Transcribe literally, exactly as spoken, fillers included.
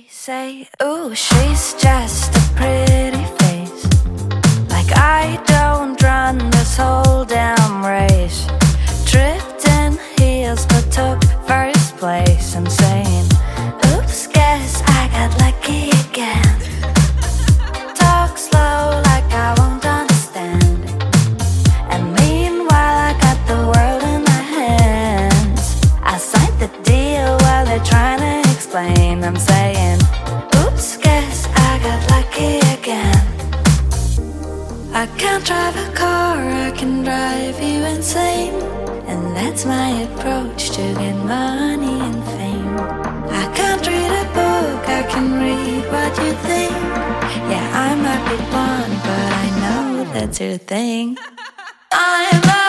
They say, ooh, she's just a pretty face. Like I don't run this whole damn race. Tripped in heels but took first place. I'm saying, oops, guess I got lucky again. Talk slow like I won't understand. And meanwhile I got the world in my hands. I signed the deal while they're trying to explain. I'm saying, oops, guess I got lucky again. I can't drive a car, I can drive you insane. And that's my approach to get money and fame. I can't read a book, I can read what you think. Yeah, I might be blonde, but I know that's your thing. I'm a